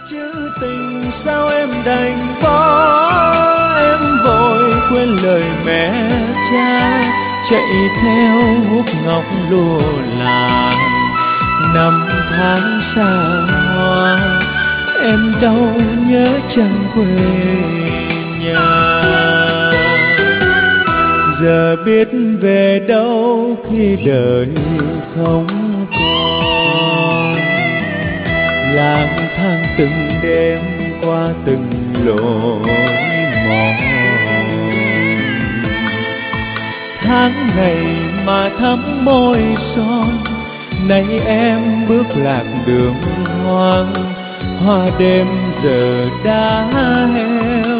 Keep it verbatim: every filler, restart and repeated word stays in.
Chữ tình sao em đành bỏ, em vội quên lời mẹ cha, chạy theo hút ngọc lụa là năm tháng xa hoa, em đau nhớ chẳng quê nhà. Giờ biết về đâu khi đời không còn, lang thang từng đêm qua từng lối mòn. Tháng ngày mà thắm môi son, nay em bước lạc đường hoang, hoa đêm giờ đã héo